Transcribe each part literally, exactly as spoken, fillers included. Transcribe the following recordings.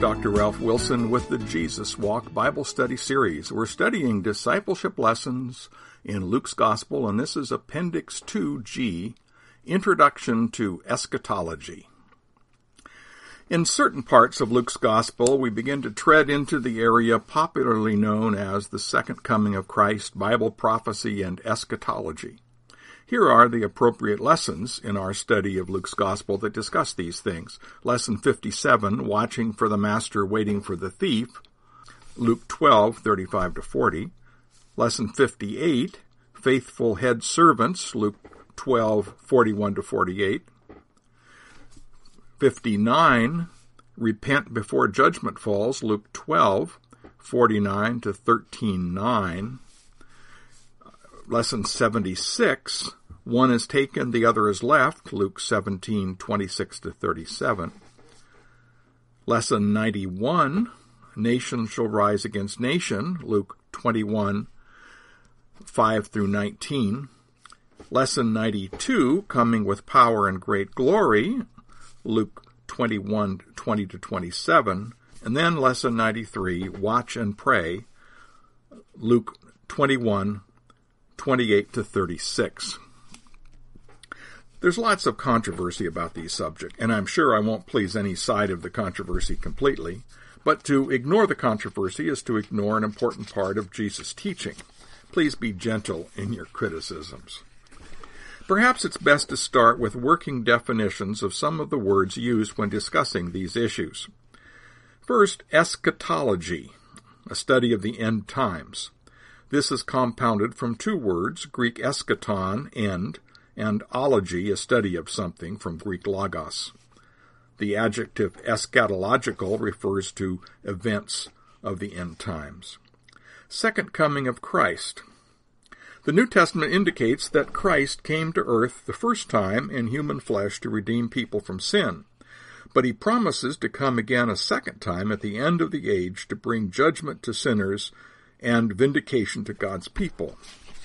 Doctor Ralph Wilson with the Jesus Walk Bible Study Series. We're studying discipleship lessons in Luke's Gospel, and this is Appendix two G, Introduction to Eschatology. In certain parts of Luke's Gospel, we begin to tread into the area popularly known as the Second Coming of Christ, Bible prophecy, and eschatology. Here are the appropriate lessons in our study of Luke's Gospel that discuss these things. Lesson fifty-seven, Watching for the Master, Waiting for the Thief, Luke twelve, thirty-five to forty. Lesson fifty-eight, Faithful Head Servants, Luke twelve, forty-one to forty-eight. fifty-nine, Repent Before Judgment Falls, Luke twelve, forty-nine to thirteen nine. Lesson seventy-six, One is Taken, the Other is Left, Luke seventeen, twenty-six to thirty-seven. Lesson ninety-one, Nation Shall Rise Against Nation, Luke twenty-one, five through nineteen. Lesson ninety-two, Coming with Power and Great Glory, Luke twenty-one, twenty to twenty-seven. And then Lesson ninety-three, Watch and Pray, Luke twenty-one, twenty-eight to thirty-six. There's lots of controversy about these subjects, and I'm sure I won't please any side of the controversy completely, but to ignore the controversy is to ignore an important part of Jesus' teaching. Please be gentle in your criticisms. Perhaps it's best to start with working definitions of some of the words used when discussing these issues. First, eschatology, a study of the end times. This is compounded from two words, Greek eschaton, end, and ology, a study of something, from Greek logos. The adjective eschatological refers to events of the end times. Second Coming of Christ. The New Testament indicates that Christ came to earth the first time in human flesh to redeem people from sin, but he promises to come again a second time at the end of the age to bring judgment to sinners and vindication to God's people.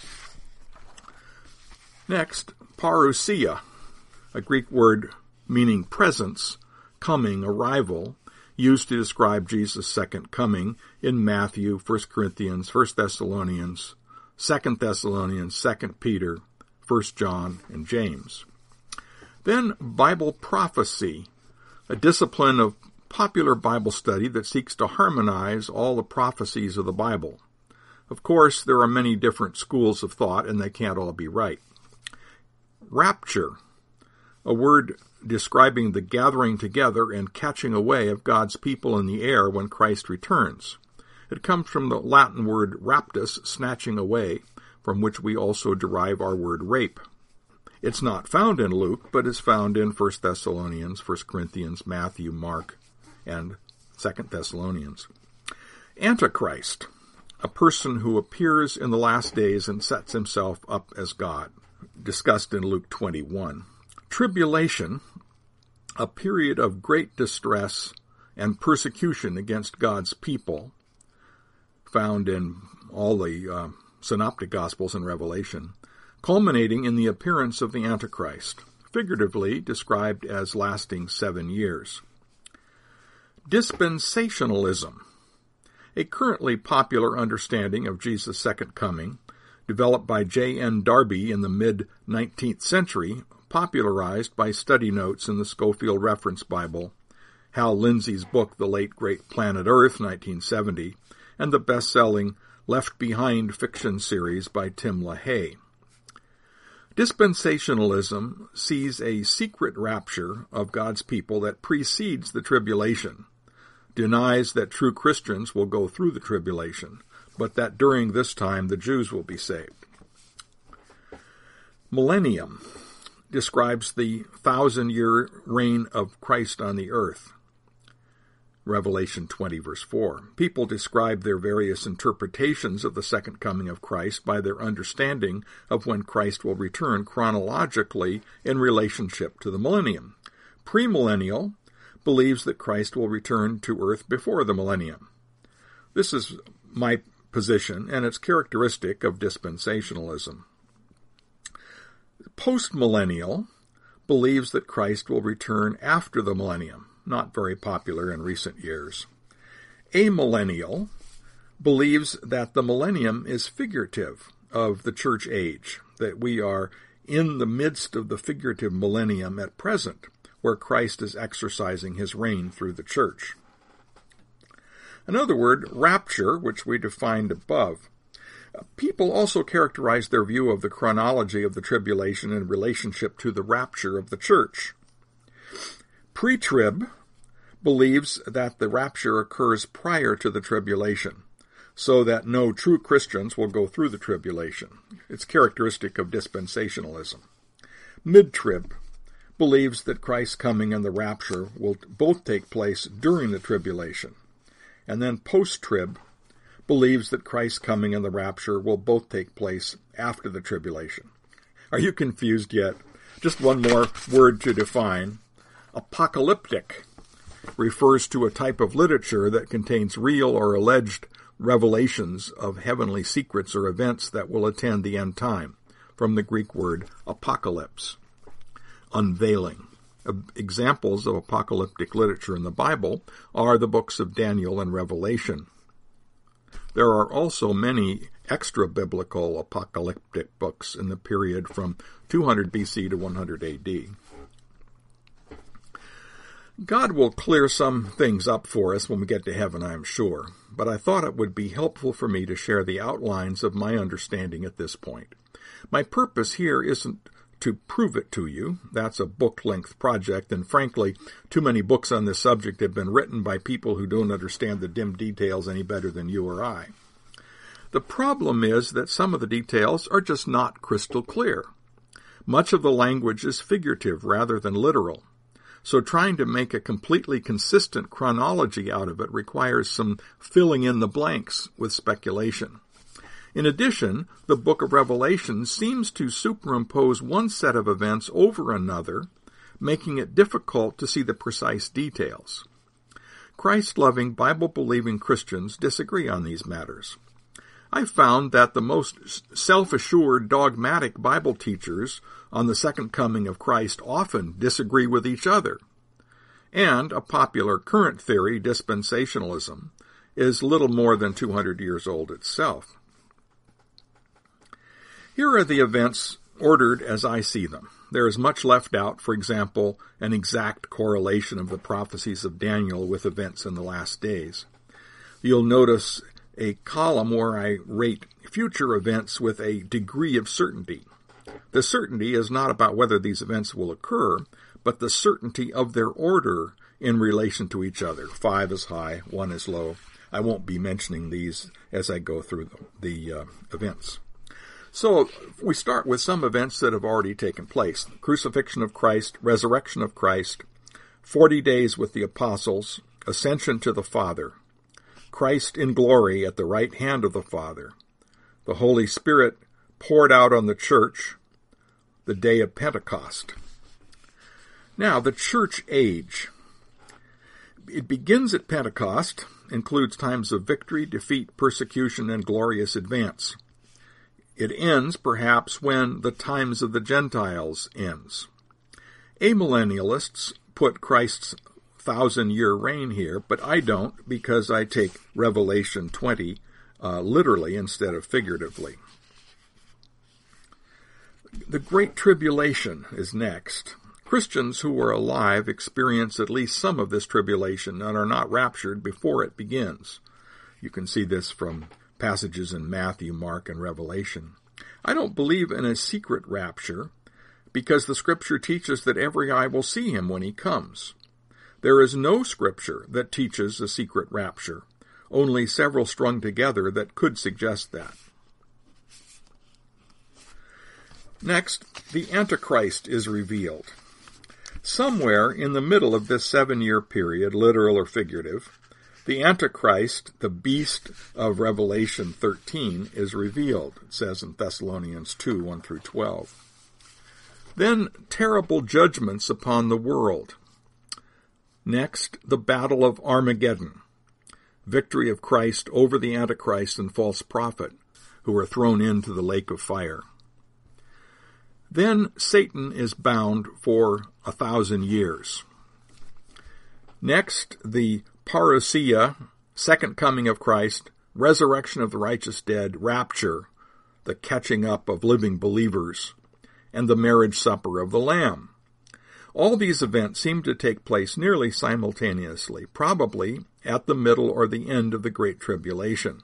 Next, parousia, a Greek word meaning presence, coming, arrival, used to describe Jesus' second coming in Matthew, First Corinthians, First Thessalonians, Second Thessalonians, Second Peter, First John, and James. Then Bible prophecy, a discipline of popular Bible study that seeks to harmonize all the prophecies of the Bible. Of course, there are many different schools of thought, and they can't all be right. Rapture, a word describing the gathering together and catching away of God's people in the air when Christ returns. It comes from the Latin word raptus, snatching away, from which we also derive our word rape. It's not found in Luke, but is found in First Thessalonians, First Corinthians, Matthew, Mark, and Second Thessalonians. Antichrist, a person who appears in the last days and sets himself up as God, discussed in Luke twenty-one. Tribulation, a period of great distress and persecution against God's people, found in all the uh, synoptic Gospels and Revelation, culminating in the appearance of the Antichrist, figuratively described as lasting seven years. Dispensationalism, a currently popular understanding of Jesus' second coming, developed by J N Darby in the mid-nineteenth century, popularized by study notes in the Scofield Reference Bible, Hal Lindsey's book, The Late Great Planet Earth, nineteen seventy, and the best-selling Left Behind fiction series by Tim LaHaye. Dispensationalism sees a secret rapture of God's people that precedes the tribulation, denies that true Christians will go through the tribulation, but that during this time the Jews will be saved. Millennium describes the thousand-year reign of Christ on the earth. Revelation twenty, verse four. People describe their various interpretations of the second coming of Christ by their understanding of when Christ will return chronologically in relationship to the millennium. Premillennial believes that Christ will return to earth before the millennium. This is my position, and it's characteristic of dispensationalism. Postmillennial believes that Christ will return after the millennium. not very popular in recent years. Amillennial believes that the millennium is figurative of the church age, that we are in the midst of the figurative millennium at present, where Christ is exercising his reign through the church. Another word, rapture, which we defined above. People also characterize their view of the chronology of the tribulation in relationship to the rapture of the church. Pre-trib believes that the rapture occurs prior to the tribulation, so that no true Christians will go through the tribulation. It's characteristic of dispensationalism. Mid-trib believes that Christ's coming and the rapture will both take place during the tribulation. And then post-trib believes that Christ's coming and the rapture will both take place after the tribulation. Are you confused yet? Just one more word to define. Apocalyptic refers to a type of literature that contains real or alleged revelations of heavenly secrets or events that will attend the end time, from the Greek word apocalypse, unveiling. Examples of apocalyptic literature in the Bible are the books of Daniel and Revelation. There are also many extra-biblical apocalyptic books in the period from two hundred B C to one hundred A D. God will clear some things up for us when we get to heaven, I am sure, but I thought it would be helpful for me to share the outlines of my understanding at this point. My purpose here isn't to prove it to you. That's a book-length project, and frankly, too many books on this subject have been written by people who don't understand the dim details any better than you or I. The problem is that some of the details are just not crystal clear. Much of the language is figurative rather than literal, so trying to make a completely consistent chronology out of it requires some filling in the blanks with speculation. In addition, the book of Revelation seems to superimpose one set of events over another, making it difficult to see the precise details. Christ-loving, Bible-believing Christians disagree on these matters. I found that the most self-assured, dogmatic Bible teachers on the second coming of Christ often disagree with each other. And a popular current theory, dispensationalism, is little more than two hundred years old itself. Here are the events ordered as I see them. There is much left out, for example, an exact correlation of the prophecies of Daniel with events in the last days. You'll notice a column where I rate future events with a degree of certainty. The certainty is not about whether these events will occur, but the certainty of their order in relation to each other. Five is high, one is low. I won't be mentioning these as I go through the, the uh, events. So we start with some events that have already taken place. The crucifixion of Christ, resurrection of Christ, forty days with the apostles, ascension to the Father, Christ in glory at the right hand of the Father, the Holy Spirit poured out on the church, the day of Pentecost. Now, the church age. It begins at Pentecost, includes times of victory, defeat, persecution, and glorious advance. It ends, perhaps, when the times of the Gentiles ends. Amillennialists put Christ's thousand-year reign here, but I don't, because I take Revelation twenty uh, literally instead of figuratively. The Great Tribulation is next. Christians who are alive experience at least some of this tribulation and are not raptured before it begins. You can see this from passages in Matthew, Mark, and Revelation. I don't believe in a secret rapture because the Scripture teaches that every eye will see him when he comes. There is no Scripture that teaches a secret rapture, only several strung together that could suggest that. Next, the Antichrist is revealed. Somewhere in the middle of this seven-year period, literal or figurative, the Antichrist, the beast of Revelation thirteen, is revealed, it says in Thessalonians two, one through twelve. Then terrible judgments upon the world. Next, the battle of Armageddon, victory of Christ over the Antichrist and false prophet, who are thrown into the lake of fire. Then Satan is bound for a thousand years. Next, the parousia, second coming of Christ, resurrection of the righteous dead, rapture, the catching up of living believers, and the marriage supper of the Lamb. All these events seem to take place nearly simultaneously, probably at the middle or the end of the Great Tribulation.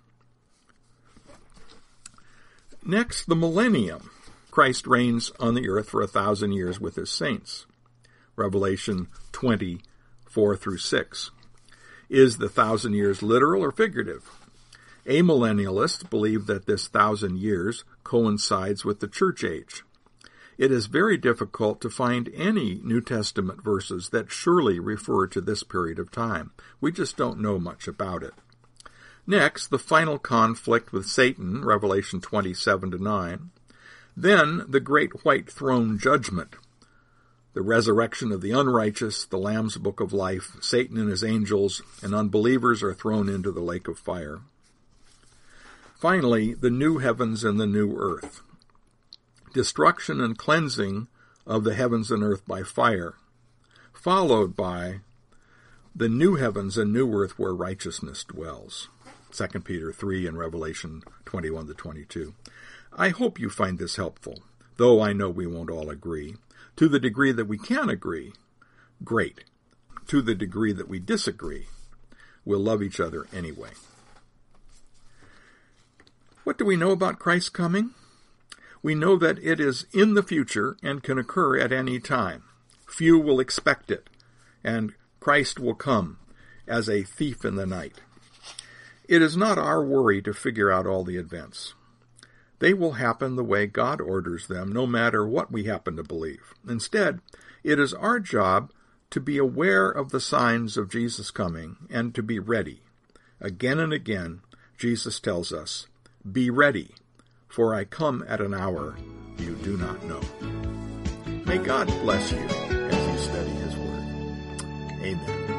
Next, the millennium. Christ reigns on the earth for a thousand years with his saints. Revelation twenty, four through six. Is the thousand years literal or figurative? Amillennialists believe that this thousand years coincides with the church age. It is very difficult to find any New Testament verses that surely refer to this period of time. We just don't know much about it. Next, the final conflict with Satan, Revelation twenty-seven to nine. Then, the great white throne judgment, the resurrection of the unrighteous, the Lamb's book of life, Satan and his angels, and unbelievers are thrown into the lake of fire. Finally, the new heavens and the new earth. Destruction and cleansing of the heavens and earth by fire, followed by the new heavens and new earth where righteousness dwells. Second Peter three and Revelation twenty-one to twenty-two. I hope you find this helpful, though I know we won't all agree. To the degree that we can agree, great. To the degree that we disagree, we'll love each other anyway. What do we know about Christ's coming? We know that it is in the future and can occur at any time. Few will expect it, and Christ will come as a thief in the night. It is not our worry to figure out all the events. They will happen the way God orders them, no matter what we happen to believe. Instead, it is our job to be aware of the signs of Jesus' coming and to be ready. Again and again, Jesus tells us, "Be ready, for I come at an hour you do not know." May God bless you as you study his word. Amen.